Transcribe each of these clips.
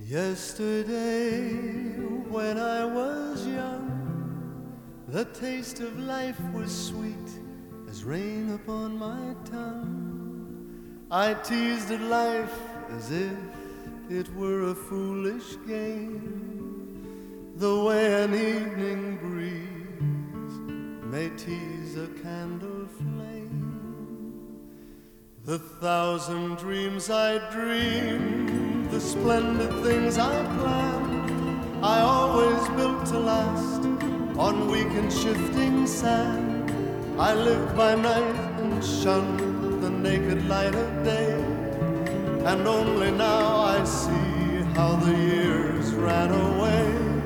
Yesterday, when I was young, the taste of life was sweet as rain upon my tongue. I teased at life as if it were a foolish game, the way an evening breeze may tease a candle flame. The thousand dreams I dreamed, the splendid things I planned, I always built to last on weak and shifting sand. I lived by night and shunned the naked light of day, and only now I see how the years ran away.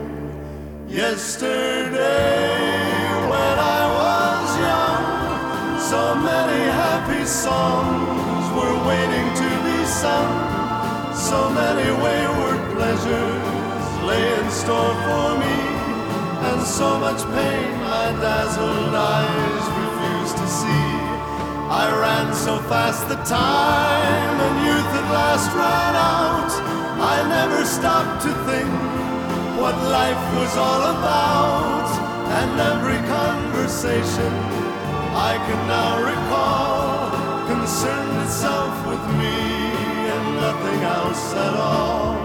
Yesterday, when I was young, so many happy songs were waiting to be sung. So many wayward pleasures lay in store for me, and so much pain my dazzled eyes refused to see. I ran so fast the time and youth at last ran out. I never stopped to think what life was all about, and every conversation I can now recall concerned itself with me and nothing else at all.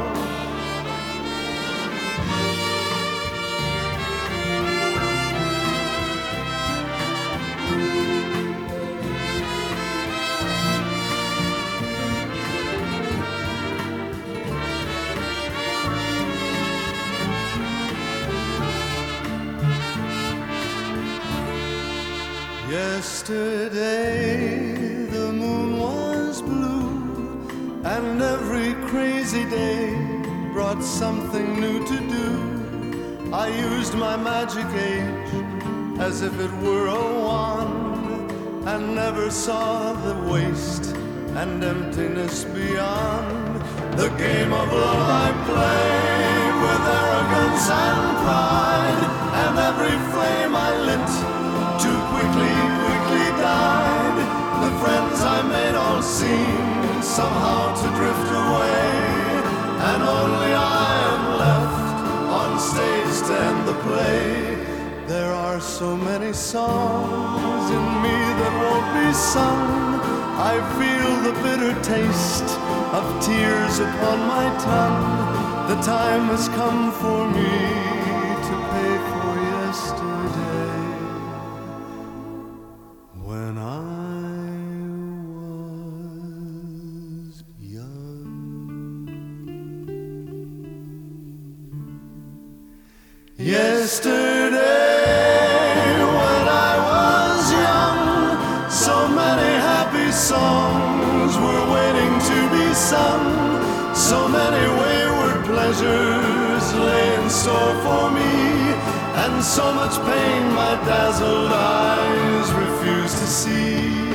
Yesterday the moon was blue, and every crazy day brought something new to do. I used my magic age as if it were a wand, and never saw the waste and emptiness beyond. The game of love I played with arrogance and pride, and every flame I lit too quickly died. The friends I made all seemed somehow to drift away, and only I am left on stage to end the play. There are so many songs in me that won't be sung. I feel the bitter taste of tears upon my tongue. The time has come for me to pay for yesterday, when I was young. Yesterday, when I was young, so many happy songs were waiting to be sung. So many wayward pleasures lay in store for me, and so much pain my dazzled eyes refused to see.